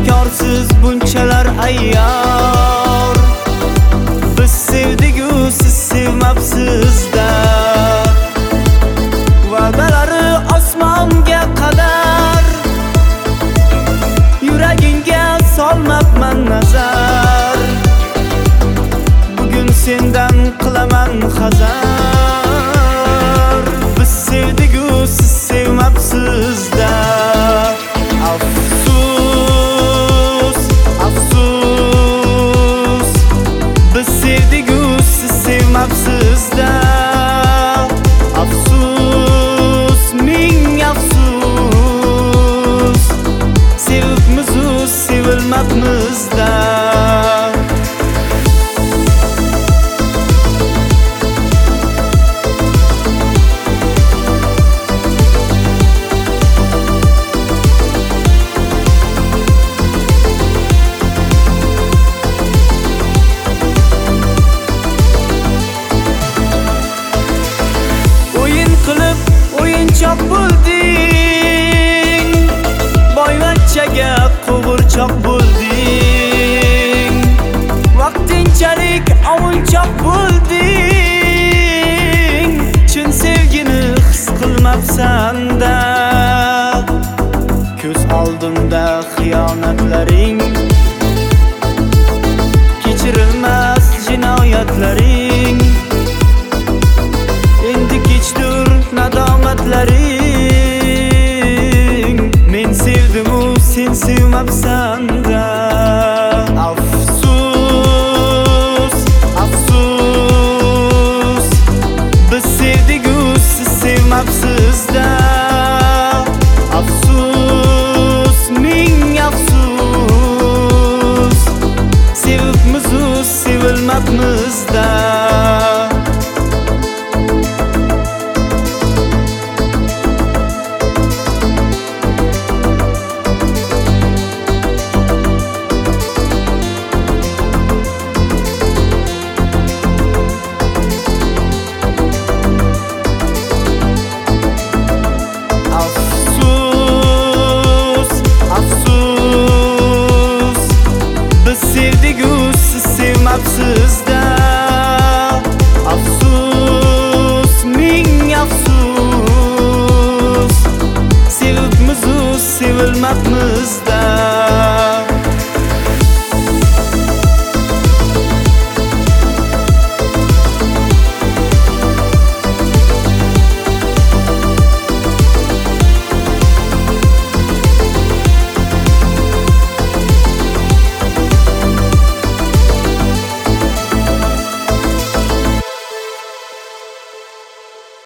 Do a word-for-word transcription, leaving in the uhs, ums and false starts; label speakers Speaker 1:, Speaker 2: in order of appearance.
Speaker 1: inkorsiz bunchalar ayyor. Biz sevdik-u siz sevmabsiz-da. Va'dalari osmonga qadar, yuragingga solmabman nazar. Bugun sendan qilaman hazar. Biz sevdik-u siz sevmabsiz-da. Afsus, afsus, biz sevdik-u siz sevmabsiz-da. Afsus, ming afsus, sevibmiz-u sevilmabmiz-da. O'yinchoq bo'lding, boyvachchaga qo'g'irchoq bo'lding. Vaqtinchalik ovunchoq bo'lding, chin sevgini his qilmabsan-da. Ko'z oldimda xiyonatlaring, kechirilmas jinoyatlaring. Endi kechdir nadomatlaring. Men sevdim-u sen sevmabsan-da. Afsus, afsus, biz sevdik-u siz sevmabsiz-da. Afsus, ming afsus, sevibmiz-u sevilmabmiz-da. Sevmabsiz-da. Afsus, ming afsus, sevibmiz-u sevilmabmiz-da.